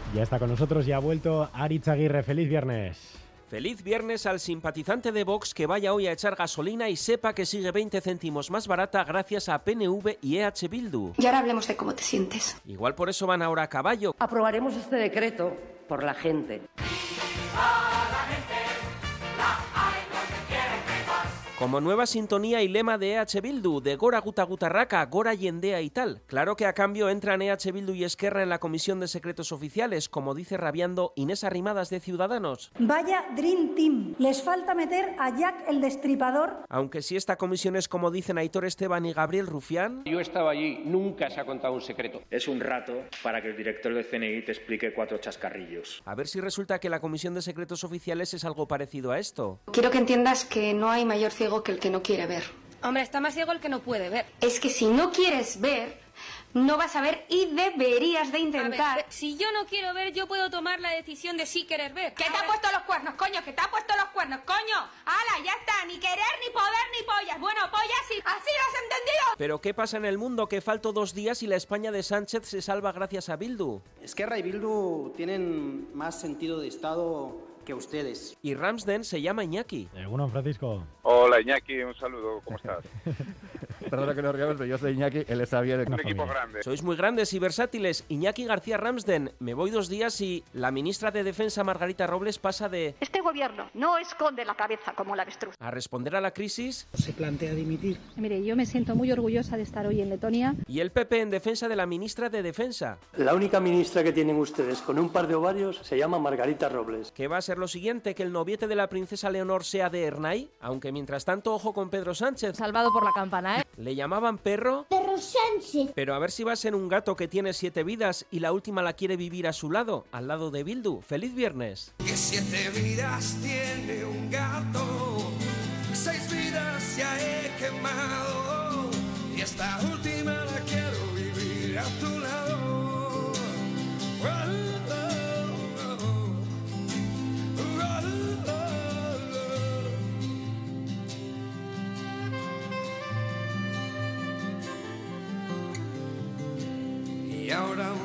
Ya está con nosotros, ya ha vuelto Aritz Aguirre. ¡Feliz viernes! Feliz viernes al simpatizante de Vox que vaya hoy a echar gasolina y sepa que sigue 20 céntimos más barata gracias a PNV y EH Bildu. Y ahora hablemos de cómo te sientes. Igual por eso van ahora a caballo. Aprobaremos este decreto por la gente. Como nueva sintonía y lema de EH Bildu, de Gora Guta Gutarraca, Gora Yendea y tal. Claro que a cambio entran EH Bildu y Esquerra en la Comisión de Secretos Oficiales, como dice rabiando Inés Arrimadas de Ciudadanos. Vaya Dream Team, les falta meter a Jack el Destripador. Aunque si esta comisión es como dicen Aitor Esteban y Gabriel Rufián... Yo estaba allí, nunca se ha contado un secreto. Es un rato para que el director del CNI te explique 4 chascarrillos. A ver si resulta que la Comisión de Secretos Oficiales es algo parecido a esto. Quiero que entiendas que no hay mayor ciego que el que no quiere ver. Hombre, está más ciego el que no puede ver. Es que si no quieres ver, no vas a ver y deberías de intentar. A ver, si yo no quiero ver, yo puedo tomar la decisión de sí querer ver. ¿Qué te ha puesto los cuernos, coño? ¿Qué te ha puesto los cuernos, coño? ¡Hala, ya está! Ni querer, ni poder, ni pollas. Bueno, pollas sí. ¿Así lo has entendido? Pero ¿qué pasa en el mundo? Que faltan 2 días y la España de Sánchez se salva gracias a Bildu. Esquerra y Bildu tienen más sentido de Estado que ustedes. Y Ramsden se llama Iñaki. ¿Alguno, Francisco? Hola Iñaki, un saludo, ¿cómo estás? Perdona que nos riamos, pero yo soy Iñaki, él es Xavier. Un equipo grande. Sois muy grandes y versátiles. Iñaki García Ramsden, me voy 2 días y la ministra de Defensa Margarita Robles pasa de... Este gobierno no esconde la cabeza como la avestruz. A responder a la crisis... ¿Se plantea dimitir? Mire, yo me siento muy orgullosa de estar hoy en Letonia. Y el PP en defensa de la ministra de Defensa. La única ministra que tienen ustedes con un par de ovarios se llama Margarita Robles. ¿Qué va a ser lo siguiente? ¿Que el noviete de la princesa Leonor sea de Ernay? Aunque mientras tanto, ojo con Pedro Sánchez. Salvado por la campana, ¿eh? ¿Le llamaban perro? Perro Sánchez. Pero a ver si va a ser un gato que tiene 7 vidas y la última la quiere vivir a su lado, al lado de Bildu. ¡Feliz viernes! Que 7 vidas tiene un gato, 6 vidas ya he quemado y esta última la quiero vivir a tu lado. Y ahora